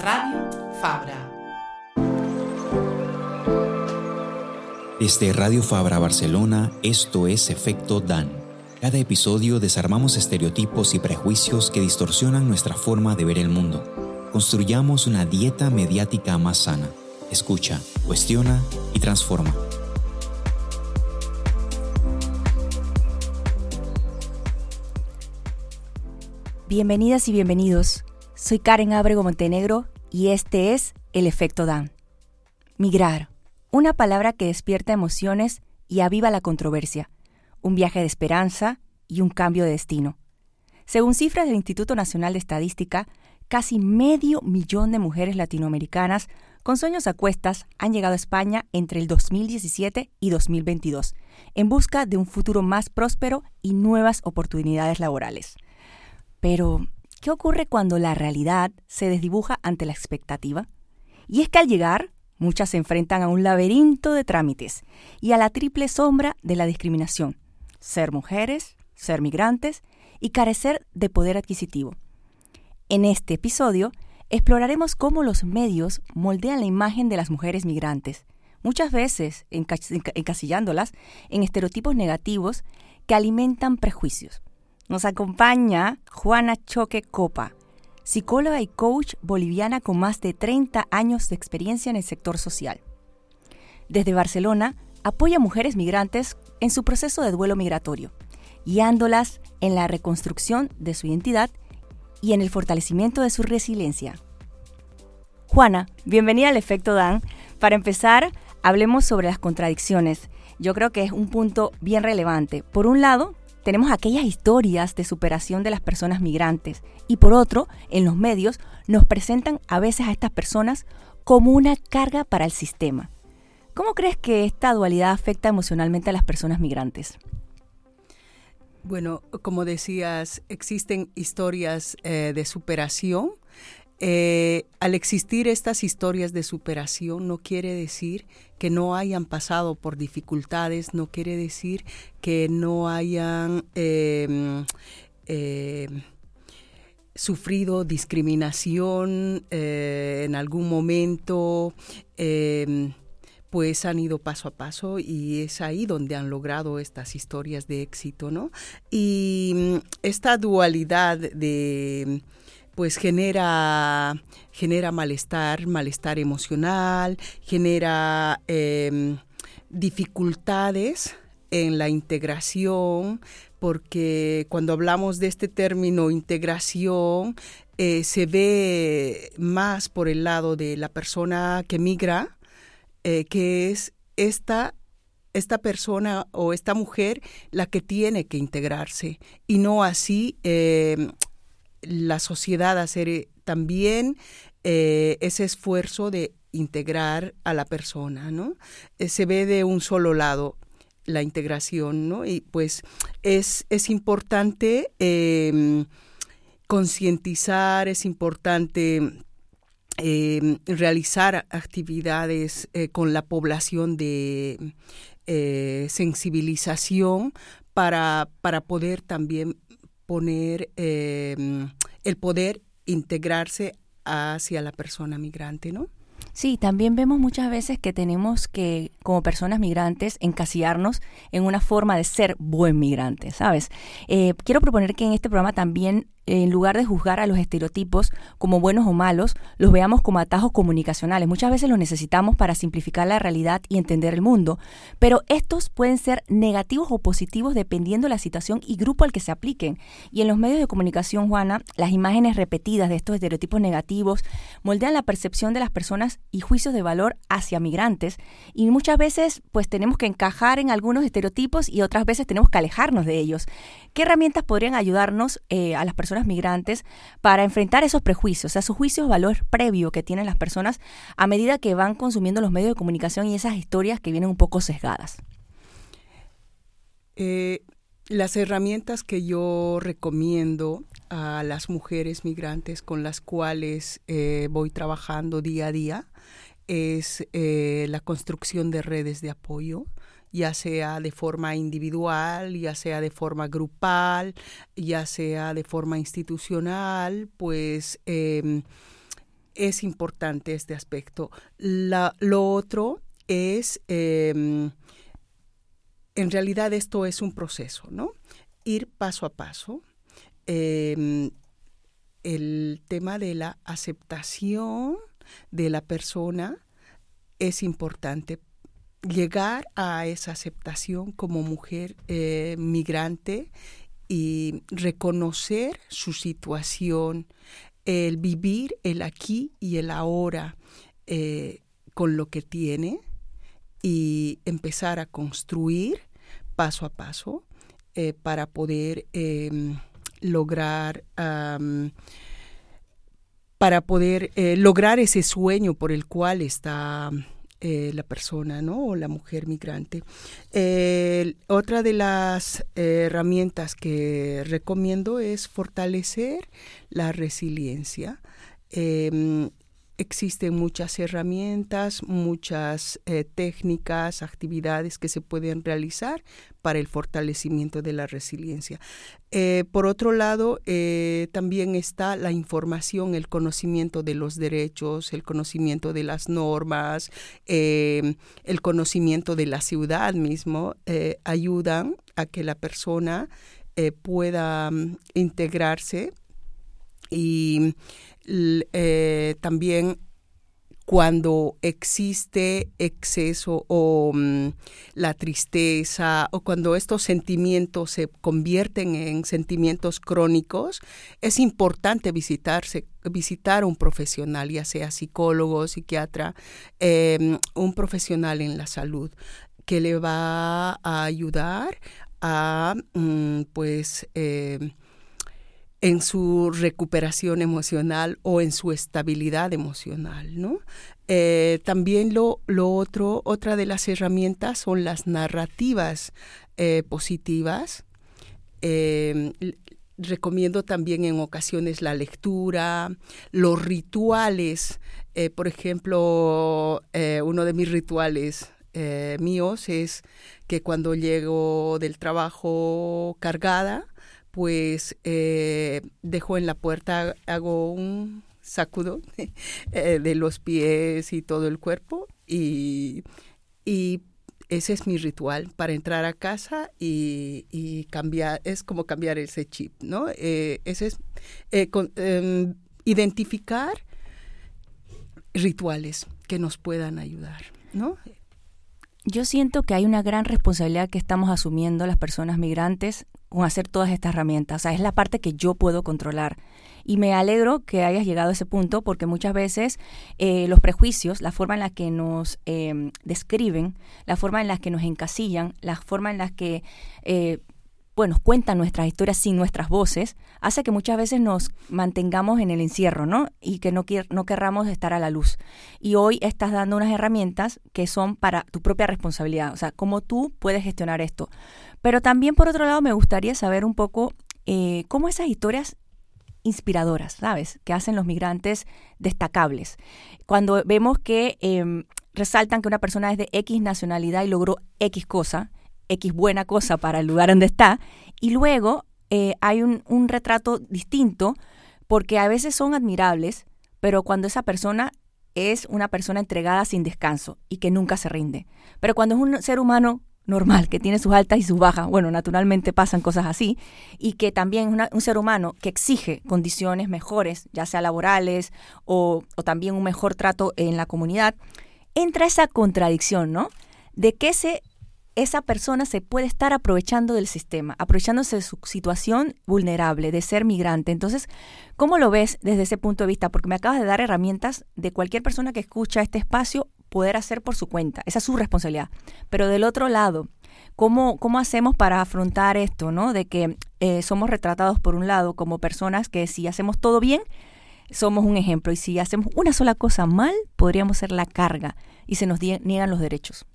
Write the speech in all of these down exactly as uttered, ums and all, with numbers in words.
Radio Fabra. Desde Radio Fabra Barcelona, esto es Efecto Dan. Cada episodio desarmamos estereotipos y prejuicios que distorsionan nuestra forma de ver el mundo. Construyamos una dieta mediática más sana. Escucha, cuestiona y transforma. Bienvenidas y bienvenidos. Soy Karen Ábrego Montenegro y este es El Efecto Dan. Migrar, una palabra que despierta emociones y aviva la controversia, un viaje de esperanza y un cambio de destino. Según cifras del Instituto Nacional de Estadística, casi medio millón de mujeres latinoamericanas con sueños a cuestas han llegado a España entre el dos mil diecisiete y dos mil veintidós, en busca de un futuro más próspero y nuevas oportunidades laborales. Pero, ¿qué ocurre cuando la realidad se desdibuja ante la expectativa? Y es que al llegar, muchas se enfrentan a un laberinto de trámites y a la triple sombra de la discriminación: ser mujeres, ser migrantes y carecer de poder adquisitivo. En este episodio, exploraremos cómo los medios moldean la imagen de las mujeres migrantes, muchas veces encasillándolas en estereotipos negativos que alimentan prejuicios. Nos acompaña Juana Choque Copa, psicóloga y coach boliviana con más de treinta años de experiencia en el sector social. Desde Barcelona, apoya a mujeres migrantes en su proceso de duelo migratorio, guiándolas en la reconstrucción de su identidad y en el fortalecimiento de su resiliencia. Juana, bienvenida al Efecto Dan. Para empezar, hablemos sobre las contradicciones. Yo creo que es un punto bien relevante. Por un lado, tenemos aquellas historias de superación de las personas migrantes y por otro, en los medios nos presentan a veces a estas personas como una carga para el sistema. ¿Cómo crees que esta dualidad afecta emocionalmente a las personas migrantes? Bueno, como decías, existen historias eh, de superación. Eh, al existir estas historias de superación no quiere decir que no hayan pasado por dificultades, no quiere decir que no hayan eh, eh, sufrido discriminación eh, en algún momento, eh, pues han ido paso a paso y es ahí donde han logrado estas historias de éxito, ¿no? Y esta dualidad de pues genera, genera malestar, malestar emocional, genera eh, dificultades en la integración, porque cuando hablamos de este término integración, eh, se ve más por el lado de la persona que migra, eh, que es esta esta persona o esta mujer la que tiene que integrarse, y no así eh, la sociedad hacer también eh, ese esfuerzo de integrar a la persona, ¿no? Eh, se ve de un solo lado la integración, ¿no? Y pues es, es importante eh, concientizar, es importante eh, realizar actividades eh, con la población de eh, sensibilización para, para poder también poner eh, el poder integrarse hacia la persona migrante, ¿no? Sí, también vemos muchas veces que tenemos que, como personas migrantes, encasillarnos en una forma de ser buen migrante, ¿sabes? Eh, quiero proponer que en este programa también, en lugar de juzgar a los estereotipos como buenos o malos, los veamos como atajos comunicacionales. Muchas veces los necesitamos para simplificar la realidad y entender el mundo, pero estos pueden ser negativos o positivos dependiendo de la situación y grupo al que se apliquen. Y en los medios de comunicación, Juana, las imágenes repetidas de estos estereotipos negativos moldean la percepción de las personas y juicios de valor hacia migrantes, y muchas veces pues tenemos que encajar en algunos estereotipos y otras veces tenemos que alejarnos de ellos. ¿Qué herramientas podrían ayudarnos eh, a las personas migrantes para enfrentar esos prejuicios, o sea, sus juicios de valor previo que tienen las personas a medida que van consumiendo los medios de comunicación y esas historias que vienen un poco sesgadas? Eh, las herramientas que yo recomiendo a las mujeres migrantes con las cuales eh, voy trabajando día a día es eh, la construcción de redes de apoyo, ya sea de forma individual, ya sea de forma grupal, ya sea de forma institucional, pues eh, es importante este aspecto. La, lo otro es, eh, en realidad esto es un proceso, ¿no? Ir paso a paso. Eh, el tema de la aceptación de la persona es importante. Llegar a esa aceptación como mujer eh, migrante y reconocer su situación, el vivir el aquí y el ahora eh, con lo que tiene y empezar a construir paso a paso eh, para poder eh, lograr um, para poder eh, lograr ese sueño por el cual está eh, la persona, ¿no? O la mujer migrante. Eh, otra de las eh, herramientas que recomiendo es fortalecer la resiliencia. Eh, Existen muchas herramientas, muchas eh, técnicas, actividades que se pueden realizar para el fortalecimiento de la resiliencia. Eh, por otro lado, eh, también está la información, el conocimiento de los derechos, el conocimiento de las normas, eh, el conocimiento de la ciudad mismo, eh, ayudan a que la persona eh, pueda um, integrarse y Eh, también cuando existe exceso o um, la tristeza o cuando estos sentimientos se convierten en sentimientos crónicos, es importante visitarse, visitar a un profesional, ya sea psicólogo, psiquiatra, eh, un profesional en la salud que le va a ayudar a, um, pues, eh, en su recuperación emocional o en su estabilidad emocional, ¿no? Eh, también lo, lo otro, otra de las herramientas son las narrativas eh, positivas. Eh, recomiendo también en ocasiones la lectura, los rituales. Eh, por ejemplo, eh, uno de mis rituales eh, míos es que cuando llego del trabajo cargada, pues eh, dejo en la puerta, hago un sacudo eh, de los pies y todo el cuerpo y, y ese es mi ritual para entrar a casa y, y cambiar, es como cambiar ese chip, ¿no? Eh, ese es eh, con, eh, identificar rituales que nos puedan ayudar, ¿no? Yo siento que hay una gran responsabilidad que estamos asumiendo las personas migrantes con hacer todas estas herramientas. O sea, es la parte que yo puedo controlar. Y me alegro que hayas llegado a ese punto porque muchas veces eh, los prejuicios, la forma en la que nos eh, describen, la forma en la que nos encasillan, la forma en la que eh, bueno, cuentan nuestras historias sin nuestras voces, hace que muchas veces nos mantengamos en el encierro, ¿no? Y que no, quier- no querramos estar a la luz. Y hoy estás dando unas herramientas que son para tu propia responsabilidad, o sea, cómo tú puedes gestionar esto. Pero también, por otro lado, me gustaría saber un poco eh, cómo esas historias inspiradoras, ¿sabes?, que hacen los migrantes destacables. Cuando vemos que eh, resaltan que una persona es de X nacionalidad y logró X cosa, X buena cosa para el lugar donde está, y luego eh, hay un, un retrato distinto, porque a veces son admirables, pero cuando esa persona es una persona entregada sin descanso y que nunca se rinde. Pero cuando es un ser humano normal, que tiene sus altas y sus bajas, bueno, naturalmente pasan cosas así, y que también es una, un ser humano que exige condiciones mejores, ya sea laborales o, o también un mejor trato en la comunidad, entra esa contradicción, ¿no? De que se esa persona se puede estar aprovechando del sistema, aprovechándose de su situación vulnerable, de ser migrante. Entonces, ¿cómo lo ves desde ese punto de vista? Porque me acabas de dar herramientas de cualquier persona que escucha este espacio poder hacer por su cuenta. Esa es su responsabilidad. Pero del otro lado, ¿cómo, cómo hacemos para afrontar esto, ¿no? De que eh, somos retratados por un lado como personas que si hacemos todo bien, somos un ejemplo. Y si hacemos una sola cosa mal, podríamos ser la carga y se nos die- niegan los derechos.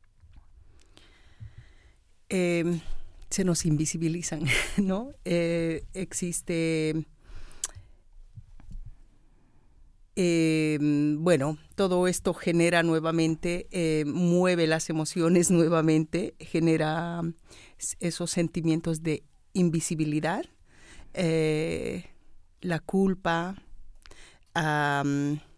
Eh, se nos invisibilizan, ¿no? Eh, existe, eh, bueno, todo esto genera nuevamente, eh, mueve las emociones nuevamente, genera esos sentimientos de invisibilidad, eh, la culpa, um,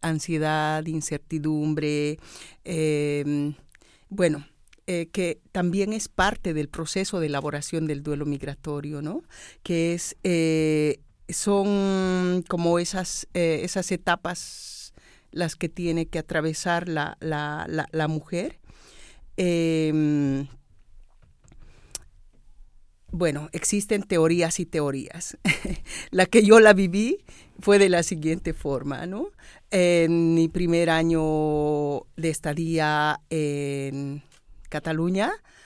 ansiedad, incertidumbre, eh, bueno, eh, que también es parte del proceso de elaboración del duelo migratorio, ¿no? Que es, eh, son como esas, eh, esas etapas las que tiene que atravesar la, la, la, la mujer. Eh, Bueno, existen teorías y teorías. La que yo la viví fue de la siguiente forma, ¿no? En mi primer año de estadía en Cataluña,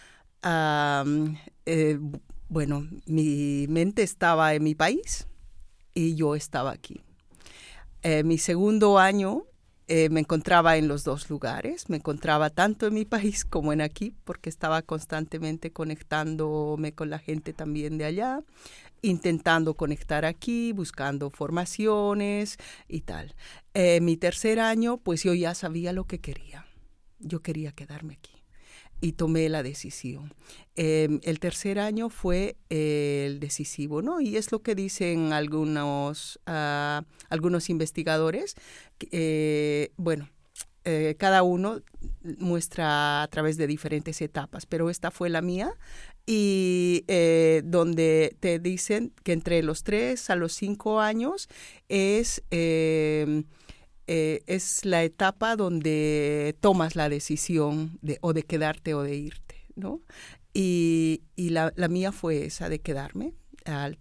um, eh, bueno, mi mente estaba en mi país y yo estaba aquí. Eh, mi segundo año Eh, me encontraba en los dos lugares, me encontraba tanto en mi país como en aquí, porque estaba constantemente conectándome con la gente también de allá, intentando conectar aquí, buscando formaciones y tal. Eh, mi tercer año, pues yo ya sabía lo que quería, yo quería quedarme aquí y tomé la decisión. Eh, el tercer año fue eh, el decisivo, ¿no? Y es lo que dicen algunos, uh, algunos investigadores. Eh, bueno, eh, cada uno muestra a través de diferentes etapas, pero esta fue la mía, y eh, donde te dicen que entre los tres a los cinco años es... Eh, Eh, es la etapa donde tomas la decisión de o de quedarte o de irte, ¿no? Y, y la, la mía fue esa, de quedarme. Al,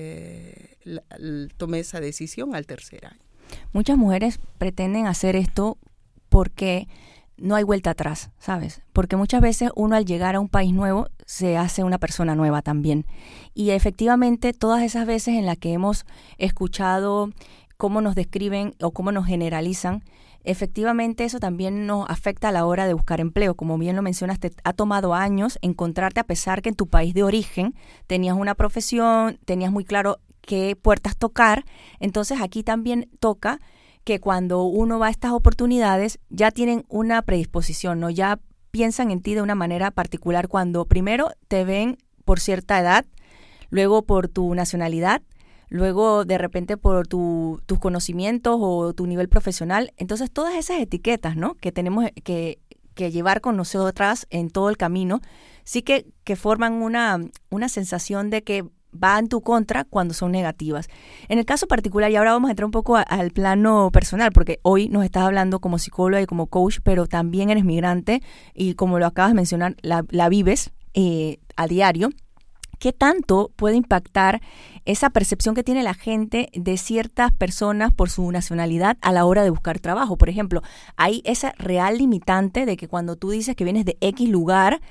de, la, al, tomé esa decisión al tercer año. Muchas mujeres pretenden hacer esto porque no hay vuelta atrás, ¿sabes? Porque muchas veces uno al llegar a un país nuevo se hace una persona nueva también. Y efectivamente todas esas veces en las que hemos escuchado cómo nos describen o cómo nos generalizan, efectivamente eso también nos afecta a la hora de buscar empleo. Como bien lo mencionaste, ha tomado años encontrarte a pesar que en tu país de origen tenías una profesión, tenías muy claro qué puertas tocar. Entonces aquí también toca que cuando uno va a estas oportunidades ya tienen una predisposición, ¿no? Ya piensan en ti de una manera particular cuando primero te ven por cierta edad, luego por tu nacionalidad, luego de repente por tu, tus conocimientos o tu nivel profesional. Entonces todas esas etiquetas, ¿no?, que tenemos que, que llevar con nosotras en todo el camino, sí que, que forman una, una sensación de que va en tu contra cuando son negativas. En el caso particular, y ahora vamos a entrar un poco a, al plano personal, porque hoy nos estás hablando como psicóloga y como coach, pero también eres migrante y como lo acabas de mencionar, la, la vives eh, a diario. ¿Qué tanto puede impactar esa percepción que tiene la gente de ciertas personas por su nacionalidad a la hora de buscar trabajo? Por ejemplo, hay esa real limitante de que cuando tú dices que vienes de X lugar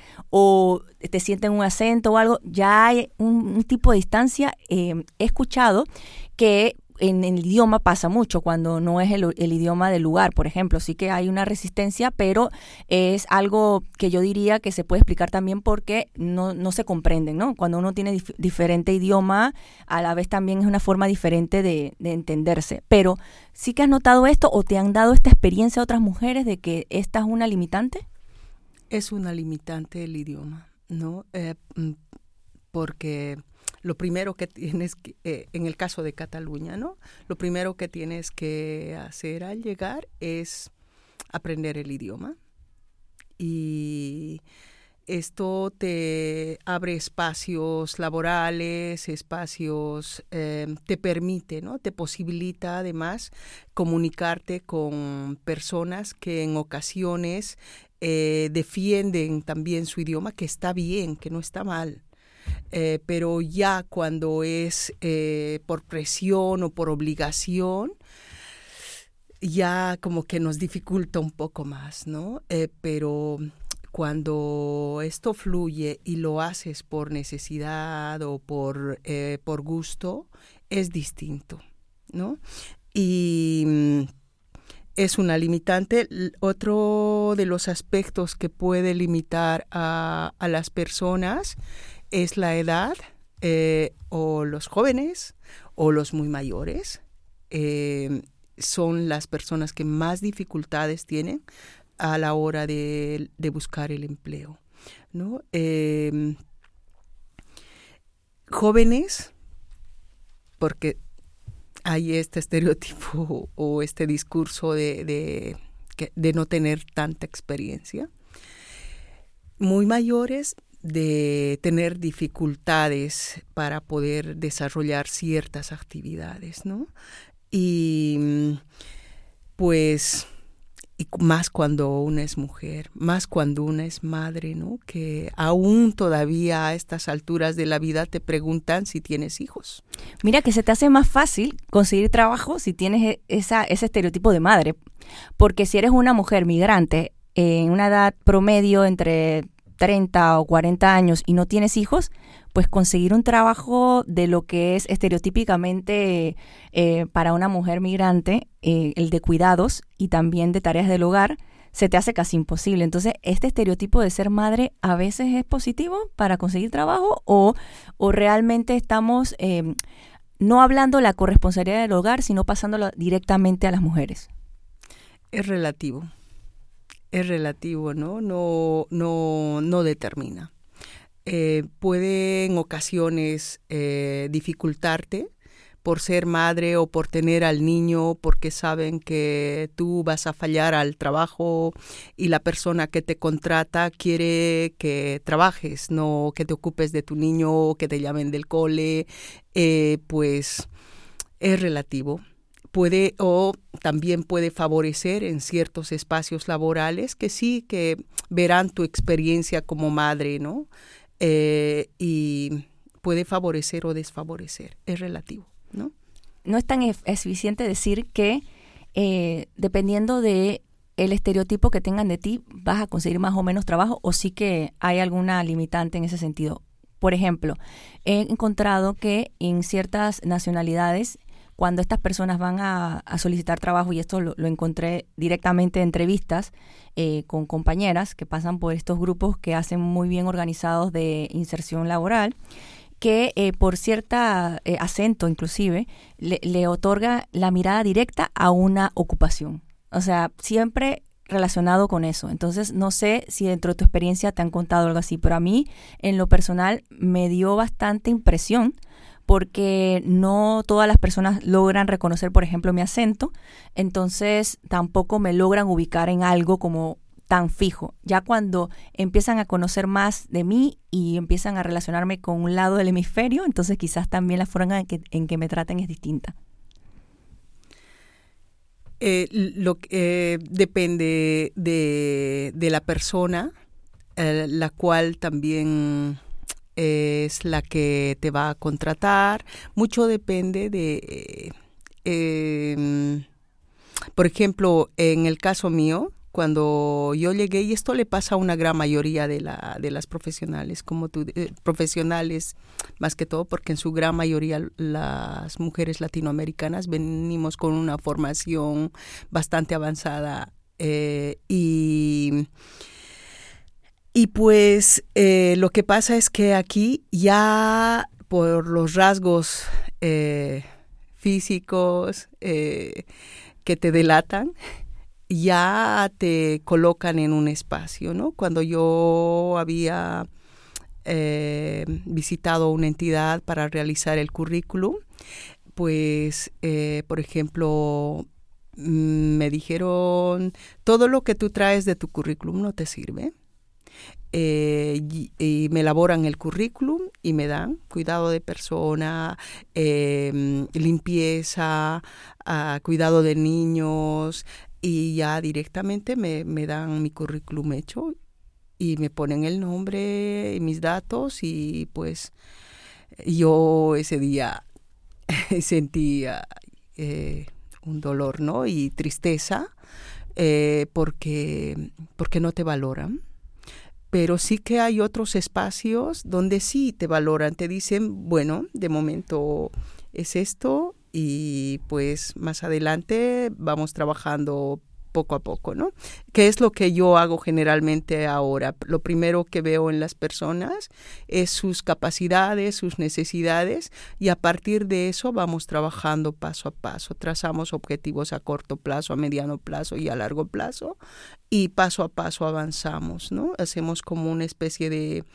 o te sienten un acento o algo, ya hay un, un tipo de distancia. Eh, he escuchado que en el idioma pasa mucho cuando no es el, el idioma del lugar, por ejemplo. Sí que hay una resistencia, pero es algo que yo diría que se puede explicar también porque no, no se comprenden, ¿no? Cuando uno tiene dif- diferente idioma, a la vez también es una forma diferente de, de entenderse. Pero ¿sí que has notado esto o te han dado esta experiencia a otras mujeres de que esta es una limitante? Es una limitante el idioma, ¿no? Eh, porque lo primero que tienes que, eh, en el caso de Cataluña, ¿no? Lo primero que tienes que hacer al llegar es aprender el idioma. Y esto te abre espacios laborales, espacios, eh, te permite, ¿no? Te posibilita además comunicarte con personas que en ocasiones eh, defienden también su idioma, que está bien, que no está mal. Eh, pero ya cuando es eh, por presión o por obligación, ya como que nos dificulta un poco más, ¿no? Eh, pero cuando esto fluye y lo haces por necesidad o por, eh, por gusto, es distinto, ¿no? Y es una limitante. Otro de los aspectos que puede limitar a, a las personas es la edad, eh, o los jóvenes o los muy mayores. Eh, son las personas que más dificultades tienen a la hora de, de buscar el empleo, ¿no? Eh, jóvenes, porque hay este estereotipo o este discurso de, de, de no tener tanta experiencia. Muy mayores, de tener dificultades para poder desarrollar ciertas actividades, ¿no? Y pues, y más cuando una es mujer, más cuando una es madre, ¿no? Que aún todavía a estas alturas de la vida te preguntan si tienes hijos. Mira que se te hace más fácil conseguir trabajo si tienes esa, ese estereotipo de madre, porque si eres una mujer migrante en una edad promedio entre treinta o cuarenta años y no tienes hijos, pues conseguir un trabajo de lo que es estereotípicamente eh, para una mujer migrante, eh, el de cuidados y también de tareas del hogar, se te hace casi imposible. Entonces, ¿este estereotipo de ser madre a veces es positivo para conseguir trabajo o, o realmente estamos eh, no hablando la corresponsabilidad del hogar, sino pasándolo directamente a las mujeres? Es relativo. Es relativo, ¿no? No, no, no determina. Eh, puede en ocasiones eh, dificultarte por ser madre o por tener al niño, porque saben que tú vas a fallar al trabajo y la persona que te contrata quiere que trabajes, no que te ocupes de tu niño, que te llamen del cole, eh, pues es relativo. Puede o también puede favorecer en ciertos espacios laborales que sí, que verán tu experiencia como madre, ¿no? Eh, y puede favorecer o desfavorecer, es relativo, ¿no? No es tan eficiente decir que eh, dependiendo de el estereotipo que tengan de ti, vas a conseguir más o menos trabajo, o sí que hay alguna limitante en ese sentido. Por ejemplo, he encontrado que en ciertas nacionalidades, cuando estas personas van a, a solicitar trabajo, y esto lo, lo encontré directamente en entrevistas eh, con compañeras que pasan por estos grupos que hacen muy bien organizados de inserción laboral, que eh, por cierta eh, acento inclusive le, le otorga la mirada directa a una ocupación. O sea, siempre relacionado con eso. Entonces, no sé si dentro de tu experiencia te han contado algo así, pero a mí, en lo personal, me dio bastante impresión porque no todas las personas logran reconocer, por ejemplo, mi acento, entonces tampoco me logran ubicar en algo como tan fijo. Ya cuando empiezan a conocer más de mí y empiezan a relacionarme con un lado del hemisferio, entonces quizás también la forma en que, en que me traten es distinta. Eh, lo que eh, depende de, de la persona, eh, la cual también es la que te va a contratar. Mucho depende de, eh, eh, por ejemplo, en el caso mío, cuando yo llegué, y esto le pasa a una gran mayoría de, la, de las profesionales, como tú, eh, profesionales más que todo, porque en su gran mayoría las mujeres latinoamericanas venimos con una formación bastante avanzada eh, y... Y pues eh, lo que pasa es que aquí ya por los rasgos eh, físicos eh, que te delatan, ya te colocan en un espacio, ¿no? Cuando yo había eh, visitado una entidad para realizar el currículum, pues, eh, por ejemplo, me dijeron, todo lo que tú traes de tu currículum no te sirve. Eh, y, y me elaboran el currículum y me dan cuidado de persona, eh, limpieza, uh, cuidado de niños, y ya directamente me, me dan mi currículum hecho y me ponen el nombre y mis datos, y pues yo ese día sentía eh, un dolor, ¿no? Y tristeza eh, porque, porque no te valoran. Pero sí que hay otros espacios donde sí te valoran, te dicen, bueno, de momento es esto y pues más adelante vamos trabajando poco a poco, ¿no? ¿Qué es lo que yo hago generalmente ahora? Lo primero que veo en las personas es sus capacidades, sus necesidades, y a partir de eso vamos trabajando paso a paso. Trazamos objetivos a corto plazo, a mediano plazo y a largo plazo, y paso a paso avanzamos, ¿no? Hacemos como una especie de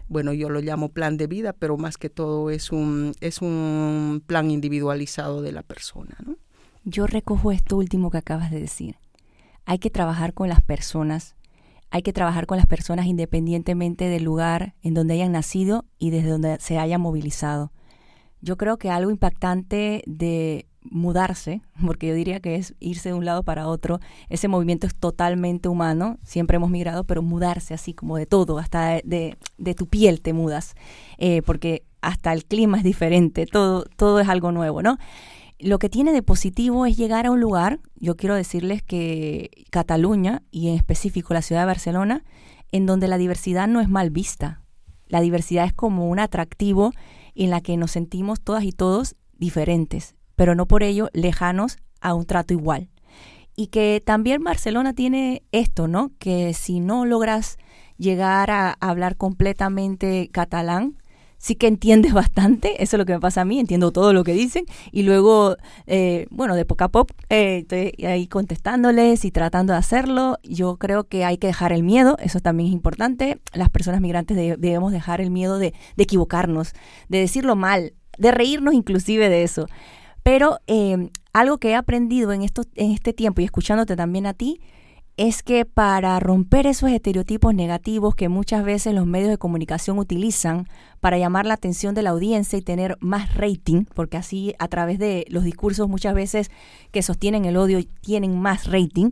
bueno, yo lo llamo plan de vida, pero más que todo es un, es un plan individualizado de la persona, ¿no? Yo recojo esto último que acabas de decir. Hay que trabajar con las personas, hay que trabajar con las personas independientemente del lugar en donde hayan nacido y desde donde se hayan movilizado. Yo creo que algo impactante de mudarse, porque yo diría que es irse de un lado para otro, ese movimiento es totalmente humano, siempre hemos migrado, pero mudarse así como de todo, hasta de, de, de tu piel te mudas, eh, porque hasta el clima es diferente, todo, todo es algo nuevo, ¿no? Lo que tiene de positivo es llegar a un lugar, yo quiero decirles que Cataluña, y en específico la ciudad de Barcelona, en donde la diversidad no es mal vista. La diversidad es como un atractivo en la que nos sentimos todas y todos diferentes, pero no por ello lejanos a un trato igual. Y que también Barcelona tiene esto, ¿no? Que si no logras llegar a hablar completamente catalán, sí que entiendes bastante, eso es lo que me pasa a mí, entiendo todo lo que dicen, y luego, eh, bueno, de poco a poco eh, estoy ahí contestándoles y tratando de hacerlo. Yo creo que hay que dejar el miedo, eso también es importante. Las personas migrantes de, debemos dejar el miedo de, de equivocarnos, de decirlo mal, de reírnos inclusive de eso. Pero eh, algo que he aprendido en, esto, en este tiempo, y escuchándote también a ti, es que para romper esos estereotipos negativos que muchas veces los medios de comunicación utilizan para llamar la atención de la audiencia y tener más rating, porque así a través de los discursos muchas veces que sostienen el odio tienen más rating,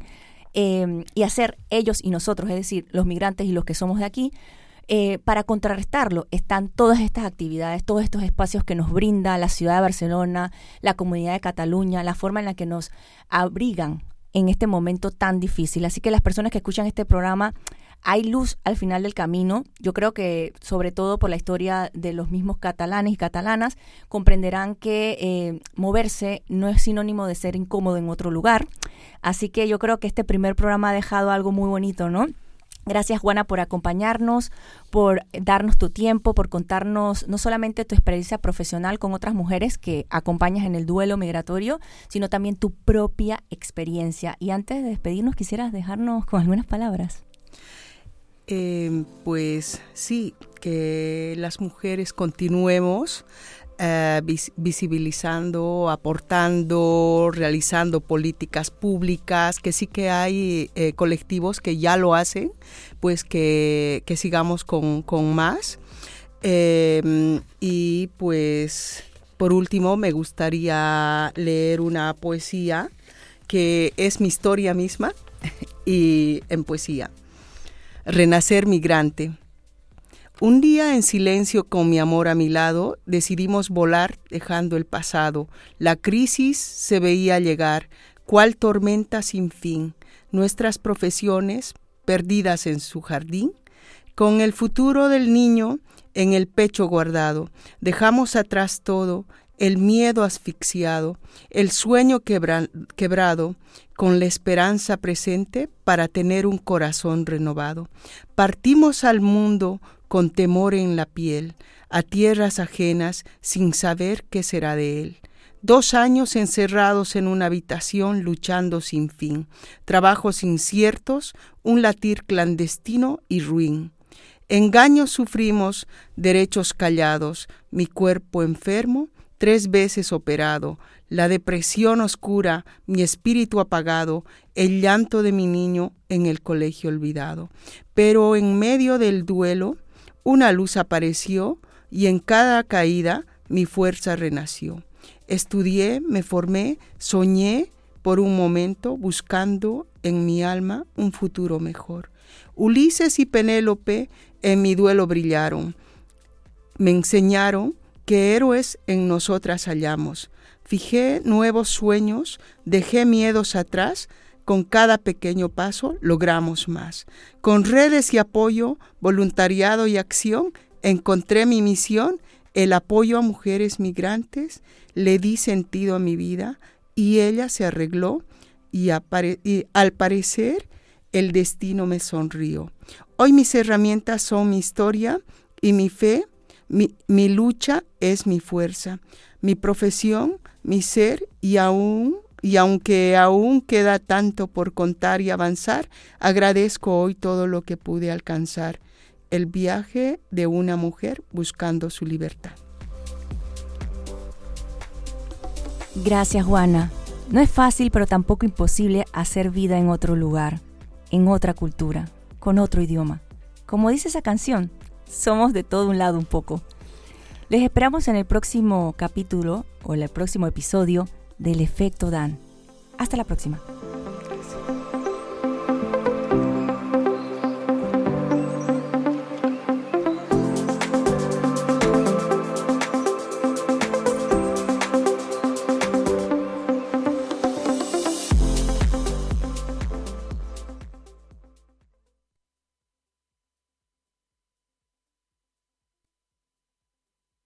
eh, y hacer ellos y nosotros, es decir, los migrantes y los que somos de aquí, eh, para contrarrestarlo están todas estas actividades, todos estos espacios que nos brinda la ciudad de Barcelona, la comunidad de Cataluña, la forma en la que nos abrigan en este momento tan difícil. Así que las personas que escuchan este programa, hay luz al final del camino. Yo creo que, sobre todo por la historia de los mismos catalanes y catalanas, comprenderán que eh, moverse no es sinónimo de ser incómodo en otro lugar. Así que yo creo que este primer programa ha dejado algo muy bonito, ¿no? Gracias, Juana, por acompañarnos, por darnos tu tiempo, por contarnos no solamente tu experiencia profesional con otras mujeres que acompañas en el duelo migratorio, sino también tu propia experiencia. Y antes de despedirnos, ¿quisieras dejarnos con algunas palabras? Eh, pues sí, que las mujeres continuemos Uh, vis- visibilizando, aportando, realizando políticas públicas, que sí que hay eh, colectivos que ya lo hacen, pues que, que sigamos con, con más. Eh, y pues por último me gustaría leer una poesía que es mi historia misma y en poesía. Renacer migrante. Un día en silencio con mi amor a mi lado, decidimos volar dejando el pasado. La crisis se veía llegar, cual tormenta sin fin. Nuestras profesiones, perdidas en su jardín, con el futuro del niño en el pecho guardado. Dejamos atrás todo, el miedo asfixiado, el sueño quebra- quebrado, con la esperanza presente para tener un corazón renovado. Partimos al mundo con temor en la piel, a tierras ajenas, sin saber qué será de él. Dos años encerrados en una habitación luchando sin fin, trabajos inciertos, un latir clandestino y ruin. Engaños sufrimos, derechos callados, mi cuerpo enfermo, tres veces operado, la depresión oscura, mi espíritu apagado, el llanto de mi niño en el colegio olvidado. Pero en medio del duelo, una luz apareció y en cada caída mi fuerza renació. Estudié, me formé, soñé por un momento buscando en mi alma un futuro mejor. Ulises y Penélope en mi duelo brillaron. Me enseñaron que héroes en nosotras hallamos. Fijé nuevos sueños, dejé miedos atrás. Con cada pequeño paso logramos más. Con redes y apoyo, voluntariado y acción, encontré mi misión, el apoyo a mujeres migrantes, le di sentido a mi vida y ella se arregló y, apare- y al parecer el destino me sonrió. Hoy mis herramientas son mi historia y mi fe, mi, mi lucha es mi fuerza, mi profesión, mi ser y aún Y aunque aún queda tanto por contar y avanzar, agradezco hoy todo lo que pude alcanzar. el viaje de una mujer buscando su libertad. Gracias, Juana. No es fácil, pero tampoco imposible hacer vida en otro lugar, en otra cultura, con otro idioma. Como dice esa canción, somos de todo un lado un poco. Les esperamos en el próximo capítulo o el próximo episodio del Efecto Dan. Hasta la próxima.